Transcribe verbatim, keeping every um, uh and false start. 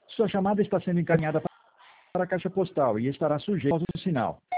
Sua chamada está sendo encaminhada para a caixa postal e estará sujeita ao sinal.